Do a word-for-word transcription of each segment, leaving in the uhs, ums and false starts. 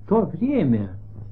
В то время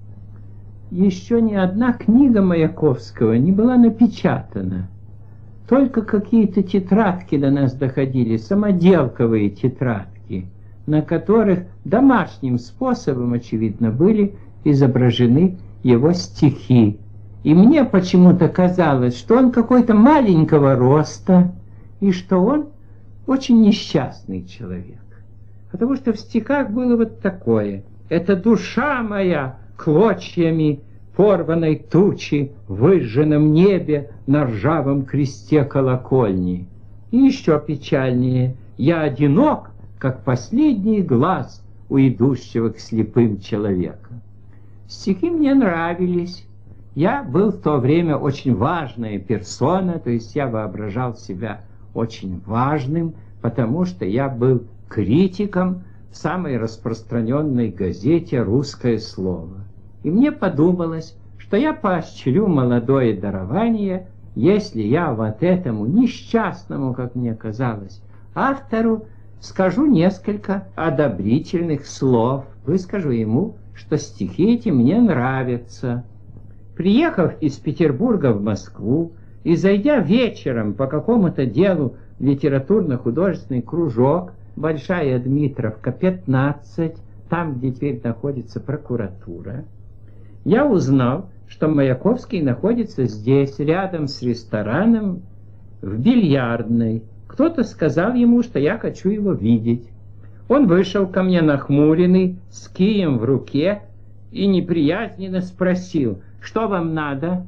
еще ни одна книга Маяковского не была напечатана. Только какие-то тетрадки до нас доходили, самоделковые тетрадки, на которых домашним способом, очевидно, были изображены его стихи. И мне почему-то казалось, что он какой-то маленького роста, и что он очень несчастный человек. Потому что в стихах было вот такое: «Это душа моя клочьями порванной тучи в выжженном небе на ржавом кресте колокольни». И еще печальнее: «Я одинок, как последний глаз у идущего к слепым человека». Стихи мне нравились. Я был в то время очень важная персона, то есть я воображал себя очень важным, потому что я был критиком в самой распространенной газете «Русское слово». И мне подумалось, что я поощрю молодое дарование, если я вот этому несчастному, как мне казалось, автору скажу несколько одобрительных слов, выскажу ему, что стихи эти мне нравятся. Приехав из Петербурга в Москву и зайдя вечером по какому-то делу в литературно-художественный кружок, Большая Дмитровка, пятнадцать, там, где теперь находится прокуратура, я узнал, что Маяковский находится здесь, рядом с рестораном, в бильярдной. Кто-то сказал ему, что я хочу его видеть. Он вышел ко мне нахмуренный, с кием в руке, и неприязненно спросил: «Что вам надо?»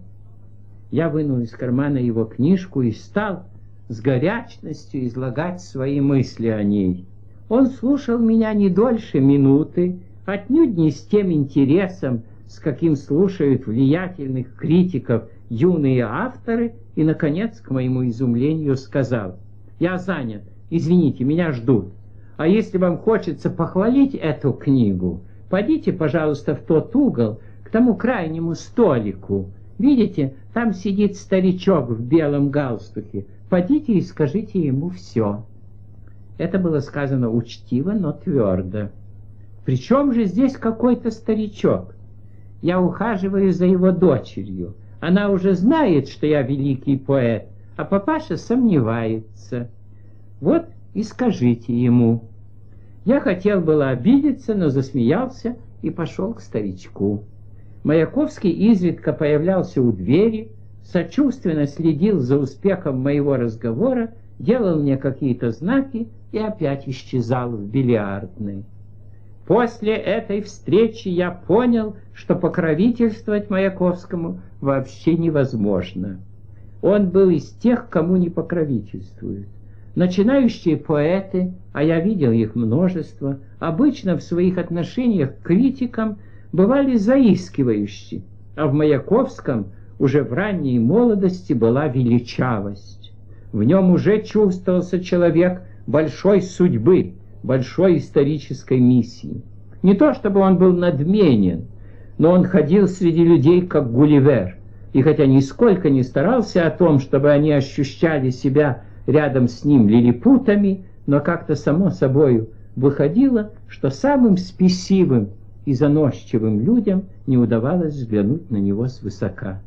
Я вынул из кармана его книжку и стал с горячностью излагать свои мысли о ней. Он слушал меня не дольше минуты, отнюдь не с тем интересом, с каким слушают влиятельных критиков юные авторы, и, наконец, к моему изумлению, сказал: «Я занят, извините, меня ждут. А если вам хочется похвалить эту книгу, пойдите, пожалуйста, в тот угол, к тому крайнему столику. Видите, там сидит старичок в белом галстуке. Пойдите и скажите ему все». Это было сказано учтиво, но твердо. «Причем же здесь какой-то старичок? Я ухаживаю за его дочерью. Она уже знает, что я великий поэт, а папаша сомневается. Вот и скажите ему». Я хотел было обидеться, но засмеялся и пошел к старичку. Маяковский изредка появлялся у двери, сочувственно следил за успехом моего разговора, делал мне какие-то знаки и опять исчезал в бильярдной. После этой встречи я понял, что покровительствовать Маяковскому вообще невозможно. Он был из тех, кому не покровительствуют. Начинающие поэты, а я видел их множество, обычно в своих отношениях к критикам бывали заискивающие, а в Маяковском уже в ранней молодости была величавость. В нем уже чувствовался человек большой судьбы, большой исторической миссии. Не то чтобы он был надменен, но он ходил среди людей как Гулливер, и хотя нисколько не старался о том, чтобы они ощущали себя рядом с ним лилипутами, но как-то само собою выходило, что самым спесивым и заносчивым людям не удавалось взглянуть на него свысока.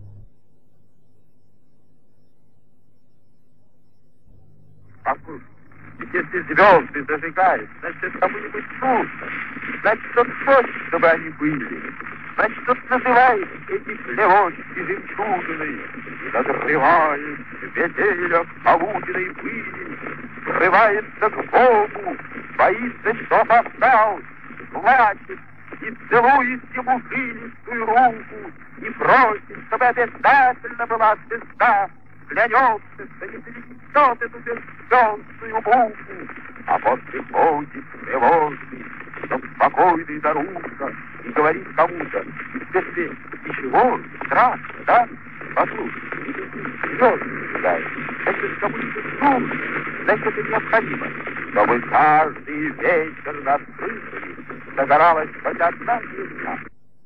Послушай, если звезды зажигают, значит, кому-нибудь трудно. Значит, он хочет, чтобы они были. Значит, он называет эти плевочки жемчужиной и надрывает метеля полуденной пыли, срывается к Богу, боится, что опоздал, плачет и целует ему жилистую руку и просит, чтобы обязательно была звезда, клянется, что не перенесет эту беззвездную муку, а после ходит тревожный, чтоб спокойный дорога, и говорит кому-то: если ничего, страшно, да? Послушай, звезды гуляют, значит, кому-нибудь нужно, значит, это необходимо, чтобы каждый вечер над крышей загоралась хоть одна звезда.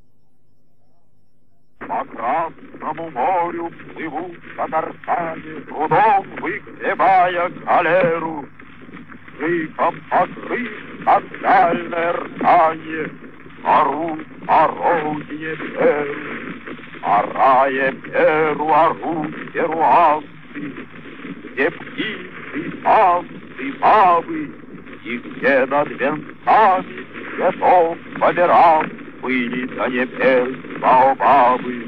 По Красному морю плывут татарчане, трудом выгребая галеру. Рыком покрыт скандальное ртанье, орут орудие Перу, орая Перу орут перуанцы, где птицы, танцы, бабы, и где над венцами цветов померанц были до небес баобабы.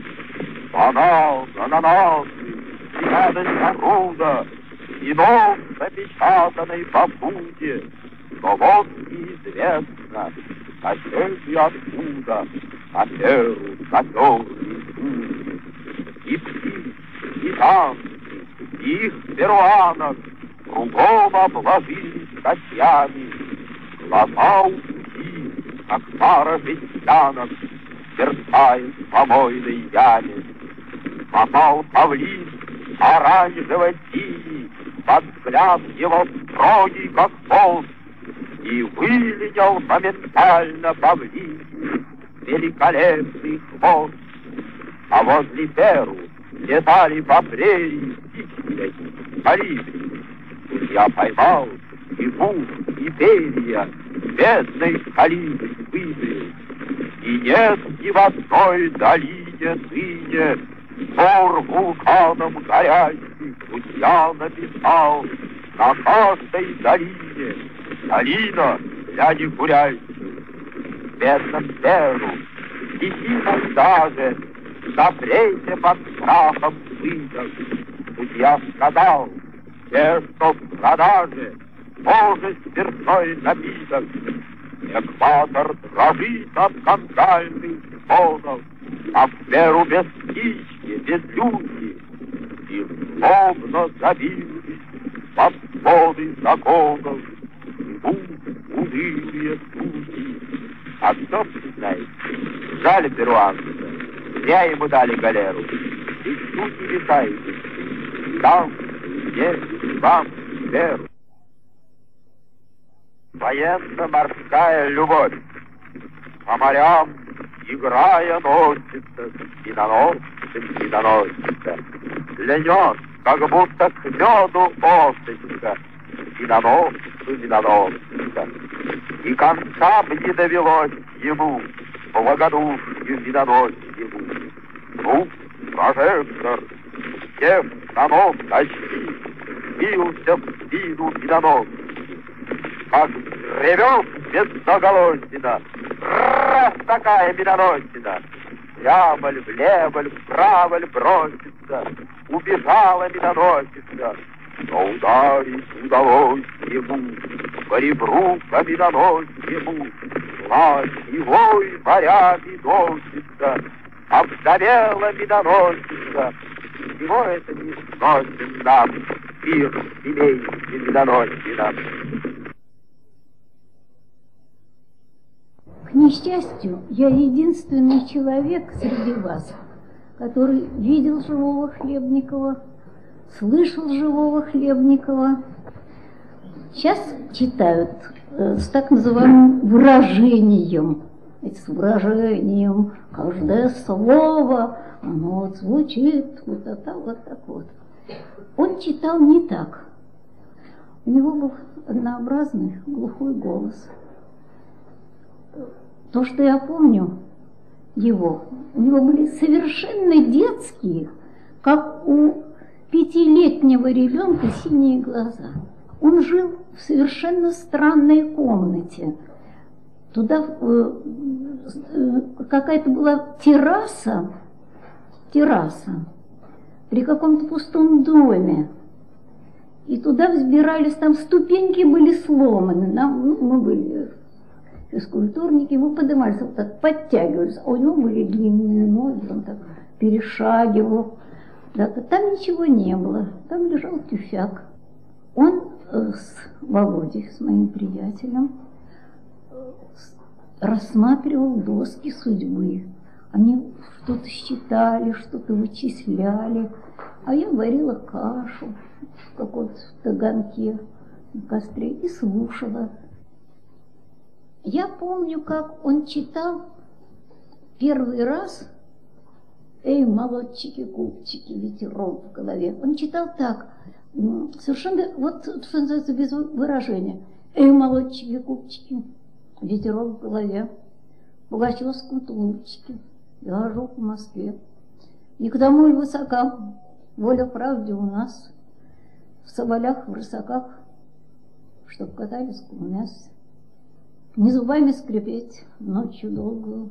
Банан, ананасы, и радость огруда, и нос запечатанной попуде, но вот неизвестно, соседи откуда, на Перу затерли пули. И птиц, и танцы, и их перуанок кругом обложились костями. Глаза у пути, как пара жестянок, мерцает в помойной яме. Попал павлин оранжево-синий, под взгляд его строгий, как полз, и вылетел моментально павлин великолепный хвост. А возле Перу летали по прерии птичьей колибри. Тут я поймал и пух, и перья бедной колибри выбрил. И нет ни в одной долине ныне гор вулканом горящих. Тут я написал на каждой долине долина для некурящих. В бедном Перу стихийно даже в запрете под страхом сыток. Тут я сказал, те, что в продаже, тоже спиртной напиток. Экватор дрожит от скандальных звонов, а в Перу без птички, без люди, и злобно забились под своды законов, живут унылые судьи. А кто знаете, жаль перуанца, зря ему дали галеру, и судьи летаете, там, где, вам, Перу. Военно-морская любовь по морям, играя, носится, спиноносцем спиноносится, льнет, как будто к меду осочка, спиноносцу спиноносится. И конца б не довелось ему, благодушью спиноносцему. Ну, прожектор, всех на нос очки, бился в спину спиноносцу. Как ревет безноголосина, раз такая миноносина, прямо ль, влево ль, вправо ль бросится, убежала миноносица, но ударить удалось ему, по ребру по миноносцему, плащ его и морями носится, обгорела миноносица. Чего это не сносит нам, пир семейный миноносина? К несчастью, я единственный человек среди вас, который видел живого Хлебникова, слышал живого Хлебникова. Сейчас читают э, с так называемым выражением, с выражением, каждое слово, оно вот звучит вот так, вот так вот. Он читал не так. У него был однообразный глухой голос. То, что я помню его, у него были совершенно детские, как у пятилетнего ребенка, синие глаза. Он жил в совершенно странной комнате. Туда э, э, какая-то была терраса, терраса при каком-то пустом доме. И туда взбирались, там ступеньки были сломаны. Нам, ну, мы были физкультурники, мы поднимались, вот так подтягивались, а у него были длинные ноги, он так перешагивал. Да, там ничего не было, там лежал тюфяк. Он э, с Володей, с моим приятелем, э, рассматривал доски судьбы. Они что-то считали, что-то вычисляли, а я варила кашу в каком-то таганке на костре и слушала. Я помню, как он читал первый раз «Эй, молодчики, купчики, ветерок в голове». Он читал так, совершенно, вот что называется, без выражения. «Эй, молодчики, купчики, ветерок в голове». Пугачевском тулупчике. Я хожу по Москве. И к тому и высока. Воля правде у нас. В соболях, в рысаках, чтоб катались кумясь. Не зубами скрипеть ночью долгую.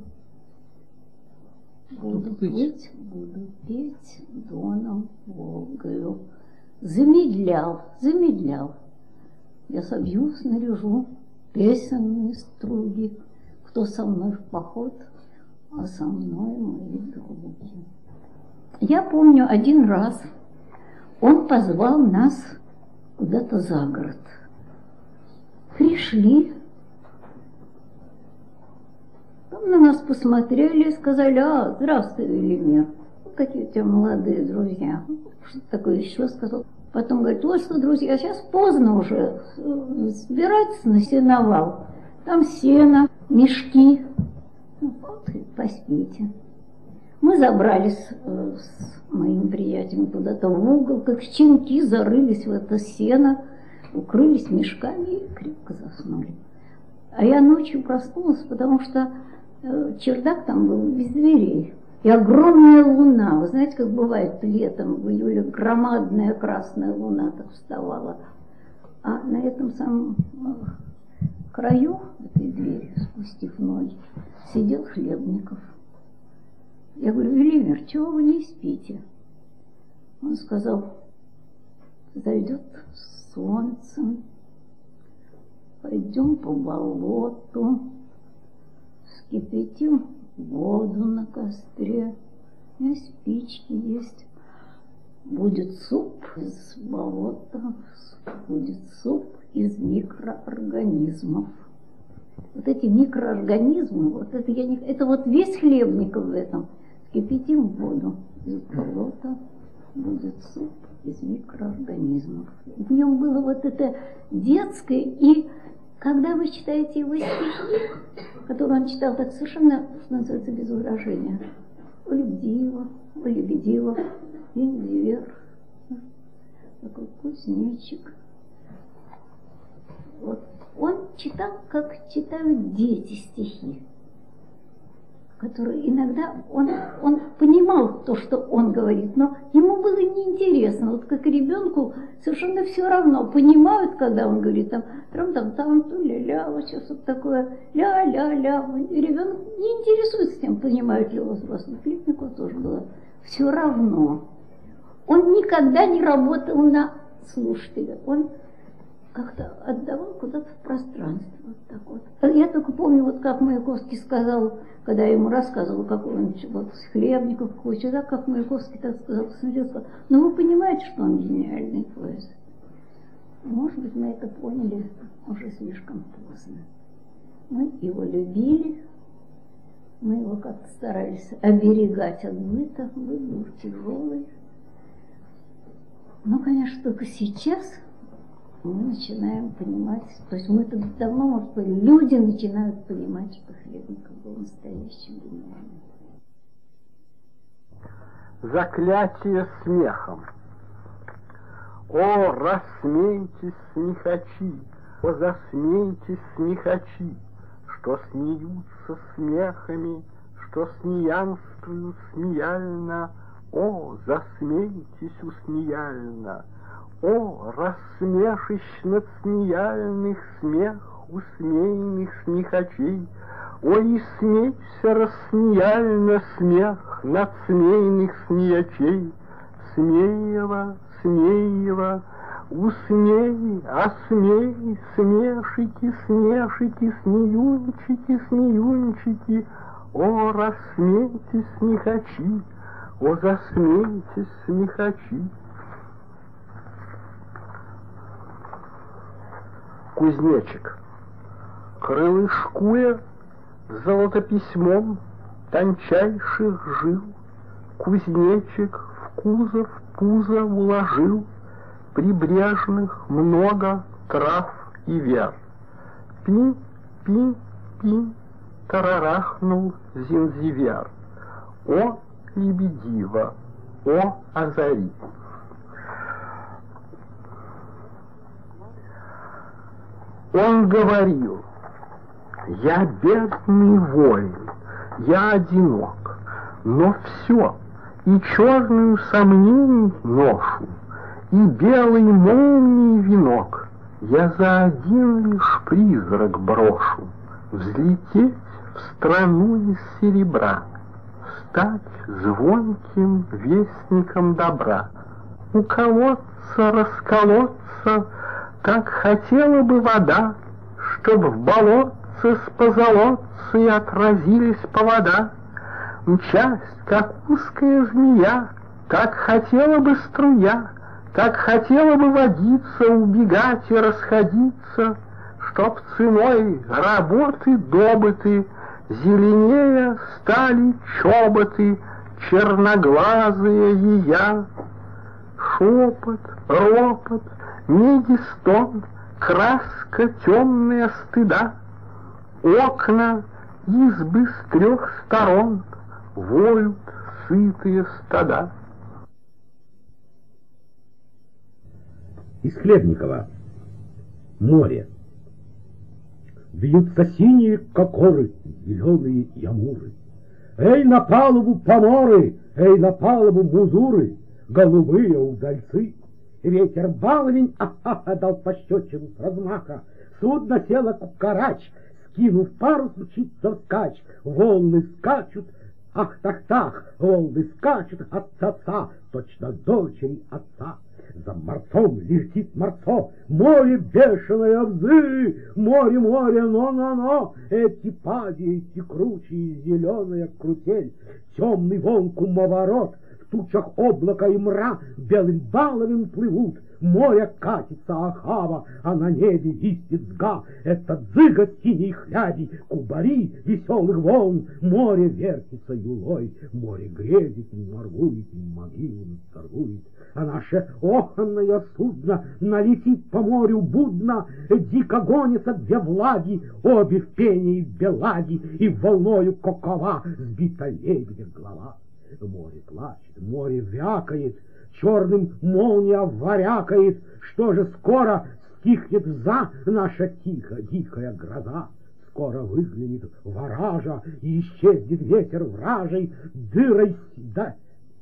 Буду петь, буду петь доном Волгою. Замедлял, замедлял. Я собью, снаряжу песенные струги. Кто со мной в поход, а со мной мои други. Я помню, один раз он позвал нас куда-то за город. Пришли. Там на нас посмотрели и сказали: а, здравствуй, Велимир. Какие у тебя молодые друзья. Что такое еще сказал. Потом говорит: вот что, друзья, сейчас поздно уже. Собирайтесь на сеновал. Там сено, мешки. Вот и поспите. Мы забрались с моим приятелем куда-то в угол, как щенки, зарылись в это сено, укрылись мешками и крепко заснули. А я ночью проснулась, потому что чердак там был без дверей. И огромная луна. Вы знаете, как бывает летом в июле, громадная красная луна так вставала. А на этом самом краю этой двери, спустив ноги, сидел Хлебников. Я говорю: Велимир, чего вы не спите? Он сказал: зайдет солнце, пойдем по болоту, скипятим воду на костре, у меня спички есть. Будет суп из болота, будет суп из микроорганизмов. Вот эти микроорганизмы, вот это, я не, это вот весь Хлебников в этом. Кипятим воду из болота, будет суп из микроорганизмов. В нем было вот это детское, и когда вы читаете его стихи, которые он читал так совершенно, что называется, без выражения, у Лебедеева, у Лебедеева, Индивер, такой кузнечик. Вот. Он читал, как читают дети стихи, которые иногда, он, он понимал то, что он говорит, но ему было неинтересно. Вот как ребенку совершенно все равно, понимают, когда он говорит там трам-там-там, ту-ля-ля, вот сейчас вот такое, ля-ля-ля. Ребенок не интересуется тем, понимают ли его взрослый. Хлебнику тоже было все равно. Он никогда не работал на слушателя. Он как-то отдавал куда-то в пространство. Вот так вот. Я только помню, вот как Маяковский сказал, когда я ему рассказывала, какой он вот, Хлебников, какой человек, как Маяковский так сказал, посмотрел, сказал: ну вы понимаете, что он гениальный поэт. Может быть, мы это поняли уже слишком поздно. Мы его любили, мы его как-то старались оберегать от быта, быт был тяжелый. Но, конечно, только сейчас мы начинаем понимать, то есть мы-то давно, может быть, люди начинают понимать, что Хлебников был настоящим гениальным. Заклятие смехом. О, рассмейтесь, смехачи, о, засмейтесь, смехачи, что смеются смехами, что смеянствуют смеяльно. О, засмейтесь усмеяльно. О, рассмешищ над смеяльных смех усмеянных смехачей. О, и смейся рассмеяльно смех над смеянных смеячей. Смеево, смеево, усмей, осмей, смешики, смешики, смеюнчики, смеюнчики. О, рассмейтесь, смехачи, о, засмейтесь, смехачи. Кузнечик, крылышкуя золотописьмом тончайших жил, кузнечик в кузов пузо уложил прибрежных много трав и вер. Пинь, пинь, пинь, тарарахнул зинзивер. О, лебедива, о, озари. Он говорил: я бедный воин, я одинок, но все, и черную сомнений ношу, и белый молнии венок я за один лишь призрак брошу: взлететь в страну из серебра, стать звонким вестником добра, уколоться, расколоться, как хотела бы вода, чтоб в болотце с позолотцей отразились повода, мчась, как узкая змея, как хотела бы струя, как хотела бы водиться, убегать и расходиться, чтоб ценой работы добыты зеленее стали чоботы черноглазые ея. Шепот, ропот, меди стон, краска темная стыда, окна избы с трех сторон воют сытые стада. Из Хлебникова. Море. Бьются синие кокоры, зеленые ямуры. Эй, на палубу поморы, эй, на палубу музуры, голубые удальцы. Ветер баловень, а-ха-ха, дал пощечину с размаха. Судно село как карач, скинув парус, мчится вскачь. Волны скачут, ах-тах-тах, волны скачут от отца, точно дочери отца. За морцом летит морцо, море бешеное взы, море, море, но-но-но, эти пади, эти кручи, зеленая крутель, темный вон кумоворот, в тучах облака и мра белым баловым плывут, море катится Ахава, а на небе висит сга, это дзыга синей хляби, кубари веселых волн, море вертится юлой, море грезит, моргует, могилами торгует. А наше оханное судно налетит по морю будно, дико гонятся две влаги, обе в пене и в белаге, и волною кокова сбита лебедя голова. Море плачет, море вякает, черным молния варякает, что же скоро стихнет за наша тихо, дикая гроза. Скоро выглянет ворожа, и исчезнет ветер вражий, дырой да.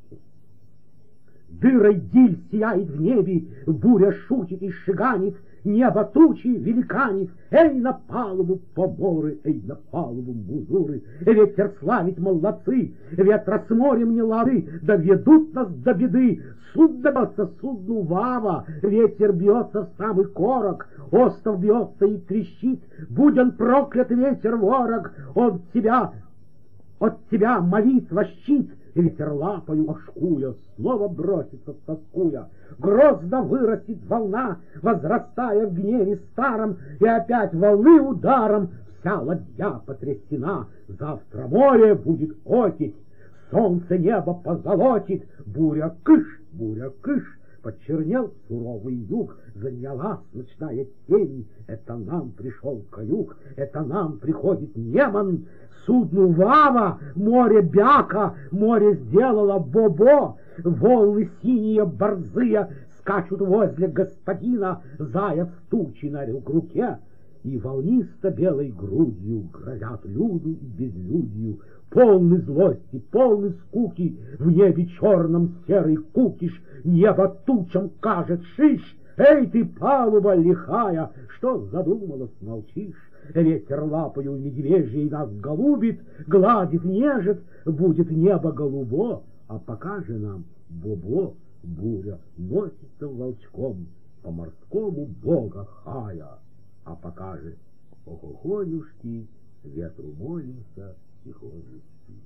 Дырой диль сияет в небе, буря шутит и шиганит, небо тучи великанит. Эй, на палубу поморы, эй, на палубу музуры, ветер славить молодцы, ветра с морем не лады, доведут нас до беды. Судно бьется, судну Вава, ветер бьется в самый корок, остров бьется и трещит. Будь он проклят, ветер ворог, он тебя, от тебя молитва щит. Ветер лапою ошкуя, снова бросится тоскуя. Грозно вырастет волна, возрастая в гневе старом, и опять волны ударом вся ладья потрясена. Завтра море будет окить, солнце небо позолотит, буря кыш, буря кыш. Почернел суровый юг, занялась ночная тень. Это нам пришел каюк, это нам приходит Неман. Судну Вава, море бяка, море сделало бобо. Волны синие борзые скачут возле господина, заяц тучи на руке. И волнисто белой грудью грозят люду и безлюдью. Полный злости, полный скуки, в небе черном серый кукиш, небо тучам кажет шиш. Эй ты, палуба лихая, что задумалась, молчишь? Ветер лапою медвежьей нас голубит, гладит, нежит, будет небо голубо, а пока же нам бобо, буря носится волчком по морскому бога хая, а пока же охохонюшки ветру молимся и ходят.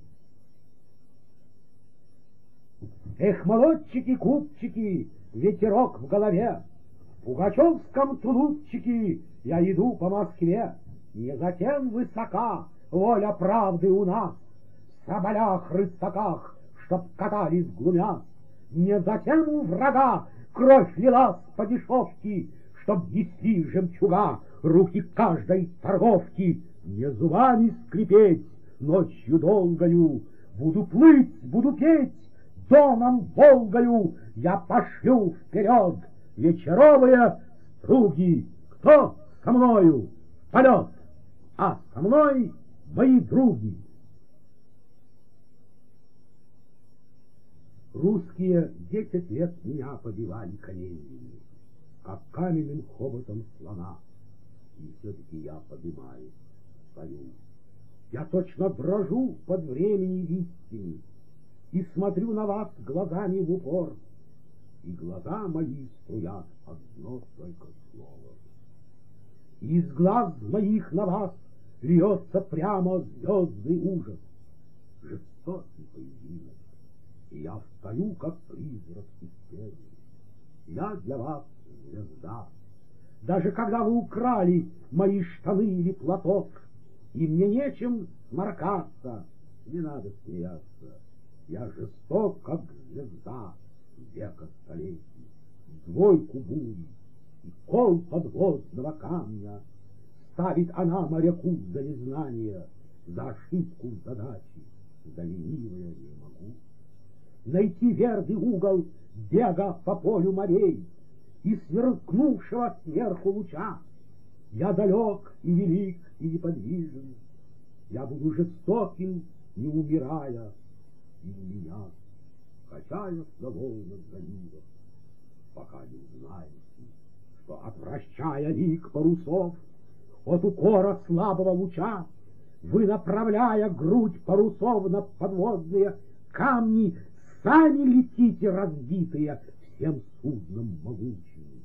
Эх, молодчики, купчики, ветерок в голове, в пугачевском тулупчике я иду по Москве. Не затем высока воля правды у нас, в соболях-рысаках, чтоб катались глумя. Не затем у врага кровь лилась по дешевке, чтоб несли жемчуга руки каждой торговки. Не зубами скрипеть ночью долгою, буду плыть, буду петь, доном Волгою я пошлю вперед вечеровые струги. Кто со мною? Полет! А со мной мои други. Русские десять лет меня побивали каменьями, как каменным хоботом слона. И все-таки я поднимаю свою. Я точно дрожу под времени листьями и смотрю на вас глазами в упор, и глаза мои струят одно только слово. И из глаз моих на вас льется прямо звездный ужас, жестокий поединок, и я встаю, как призрак из тени. Я для вас звезда. Даже когда вы украли мои штаны или платок, и мне нечем сморкаться, не надо смеяться. Я жесток, как звезда века столетий, двойку бури и кол подводного камня. Ставит она моряку за незнание, за ошибку в задаче, за ленивое не могу. Найти верный угол бега по полю морей и сверкнувшего сверху луча. Я далек и велик и неподвижен, я буду жестоким, не умирая, и меня, качаясь на волнах залива, пока не узнаете, что, отвращая лик парусов от укора слабого луча, вы, направляя грудь парусов на подводные камни, сами летите разбитые всем судном могучим.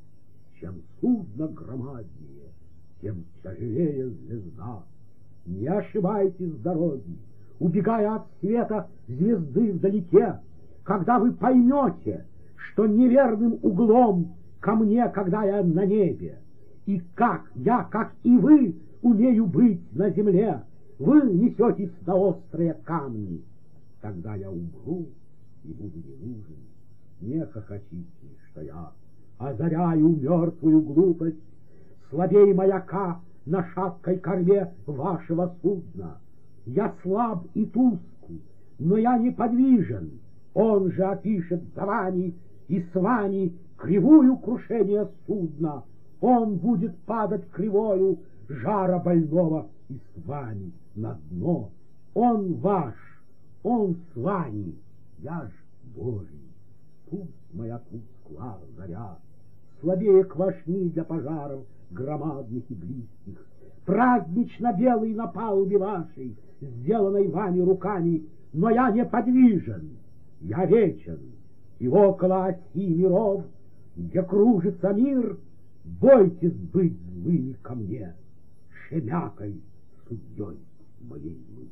Чем судно громаднее, тем тяжелее звезда. Не ошибайтесь с дороги, убегая от света звезды вдалеке, когда вы поймете, что неверным углом ко мне, когда я на небе, и как я, как и вы, умею быть на земле, вы несетесь на острые камни. Тогда я умру и буду не нужен. Не хохочите, что я озаряю мертвую глупость, слабей маяка на шаткой корме вашего судна. Я слаб и туск, но я неподвижен. Он же опишет за вами и с вами кривую крушение судна. Он будет падать кривою жара больного и с вами на дно. Он ваш, он с вами, я ж Божий. Пусть моя тусклая заря слабее квашни для пожаров громадных и близких. Празднично белый на палубе вашей, сделанной вами руками, но я неподвижен, я вечен, и около оси миров, где кружится мир, бойтесь быть злыми ко мне, шемякой судьей моей мысли.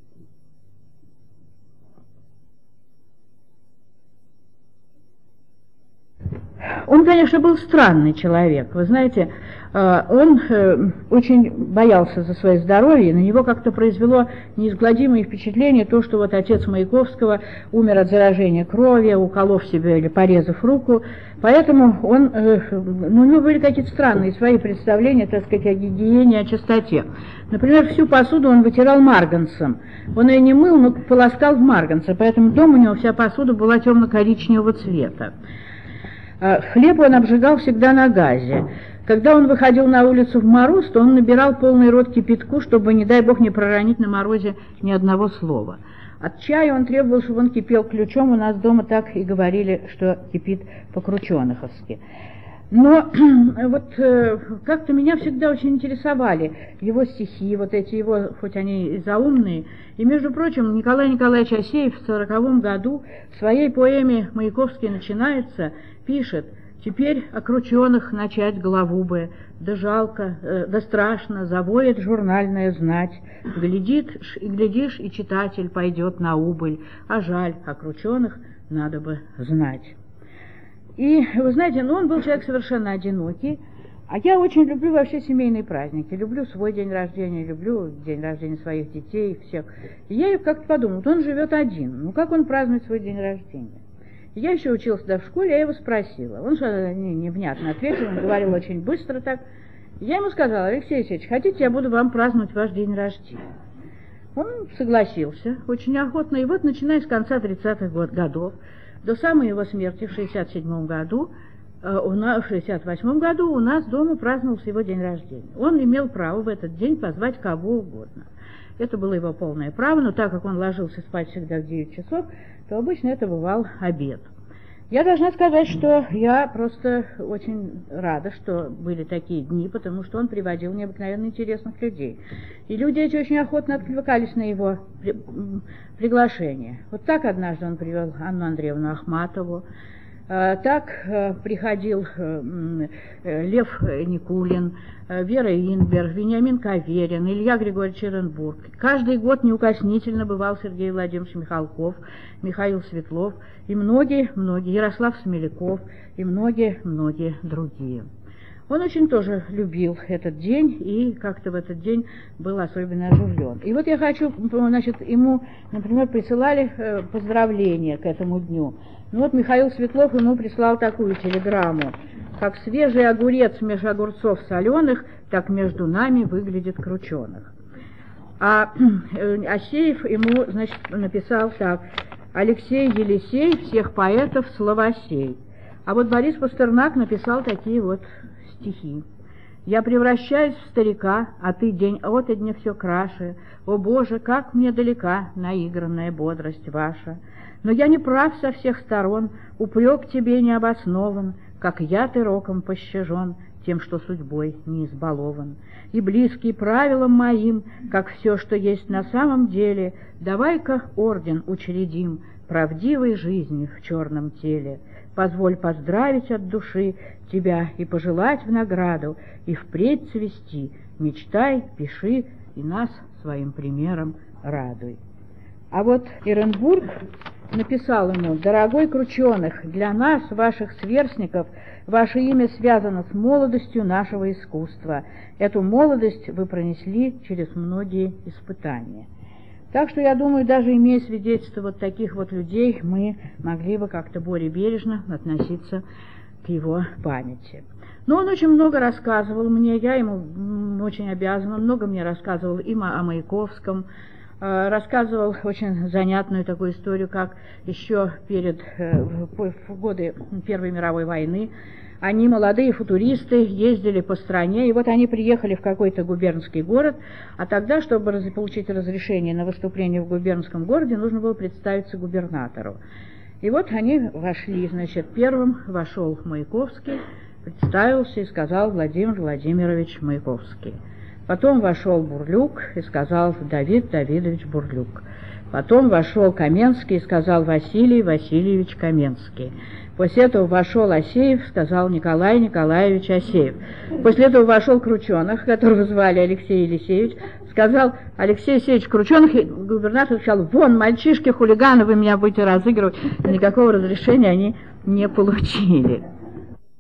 Он, конечно, был странный человек. Вы знаете, он очень боялся за свое здоровье, и на него как-то произвело неизгладимое впечатление то, что вот отец Маяковского умер от заражения крови, уколов себе или порезав руку. Поэтому он, ну, у него были какие-то странные свои представления, так сказать, о гигиене, о чистоте. Например, всю посуду он вытирал марганцем. Он ее не мыл, но полоскал в марганце, поэтому дома у него вся посуда была темно-коричневого цвета. Хлеб он обжигал всегда на газе. Когда он выходил на улицу в мороз, то он набирал полный рот кипятку, чтобы, не дай бог, не проронить на морозе ни одного слова. От чая он требовал, чтобы он кипел ключом. У нас дома так и говорили, что кипит по-крученоховски. Но вот как-то меня всегда очень интересовали его стихи, вот эти его, хоть они и заумные. И, между прочим, Николай Николаевич Асеев в сороковом году в своей поэме «Маяковский начинается» пишет: «Теперь о крученых начать главу бы, да жалко, э, да страшно, завоет журнальная знать, глядит, и глядишь, и читатель пойдет на убыль, а жаль, о крученых надо бы знать». И, вы знаете, ну, он был человек совершенно одинокий, а я очень люблю вообще семейные праздники, люблю свой день рождения, люблю день рождения своих детей, всех. И я как-то подумала, вот он живет один, ну как он празднует свой день рождения? Я еще училась тогда в школе, я его спросила. Он что-то невнятно ответил, он говорил очень быстро так. Я ему сказала: Алексей Алексеевич, хотите, я буду вам праздновать ваш день рождения? Он согласился очень охотно, и вот начиная с конца тридцатых годов, до самой его смерти в шестьдесят седьмом году, у нас, в шестьдесят восьмом году у нас дома праздновался его день рождения. Он имел право в этот день позвать кого угодно. Это было его полное право, но так как он ложился спать всегда в девять часов, то обычно это бывал обед. Я должна сказать, что я просто очень рада, что были такие дни, потому что он приводил необыкновенно интересных людей. И люди эти очень охотно откликались на его при, приглашение. Вот так однажды он привел Анну Андреевну Ахматову, так приходил Лев Никулин, Вера Инбер, Вениамин Каверин, Илья Григорьевич Эренбург. Каждый год неукоснительно бывал Сергей Владимирович Михалков, Михаил Светлов и многие-многие, Ярослав Смеляков и многие-многие другие. Он очень тоже любил этот день и как-то в этот день был особенно оживлен. И вот я хочу, значит, ему, например, присылали поздравления к этому дню. Ну вот Михаил Светлов ему прислал такую телеграмму: «Как свежий огурец меж огурцов соленых, так между нами выглядит крученых». А Асеев ему, значит, написал так: «Алексей Елисей, всех поэтов словосей». А вот Борис Пастернак написал такие вот стихи: «Я превращаюсь в старика, а ты день ото дня все краше. О Боже, как мне далека наигранная бодрость ваша! Но я не прав со всех сторон, упрек тебе не обоснован, как я ты роком пощажен, тем, что судьбой не избалован. И близкий правилам моим, как все, что есть на самом деле, давай-ка орден учредим правдивой жизни в черном теле. Позволь поздравить от души тебя и пожелать в награду, и впредь цвести, мечтай, пиши, и нас своим примером радуй». А вот Эренбург написал ему: «Дорогой Крученых, для нас, ваших сверстников, ваше имя связано с молодостью нашего искусства. Эту молодость вы пронесли через многие испытания». Так что, я думаю, даже имея свидетельство вот таких вот людей, мы могли бы как-то более бережно относиться к его памяти. Но он очень много рассказывал мне, я ему очень обязана, много мне рассказывал и о Маяковском, рассказывал очень занятную такую историю, как еще перед, в годы Первой мировой войны, они, молодые футуристы, ездили по стране, и вот они приехали в какой-то губернский город, а тогда, чтобы раз, получить разрешение на выступление в губернском городе, нужно было представиться губернатору. И вот они вошли, значит, первым вошел Маяковский, представился и сказал: «Владимир Владимирович Маяковский». Потом вошел Бурлюк и сказал: «Давид Давидович Бурлюк». Потом вошел Каменский и сказал: «Василий Васильевич Каменский». После этого вошел Асеев, сказал: «Николай Николаевич Асеев». После этого вошел Крученых, которого звали Алексей Елисеевич, сказал: «Алексей Елисеевич Крученых». И губернатор сказал: «Вон, мальчишки, хулиганы, вы меня будете разыгрывать». Никакого разрешения они не получили.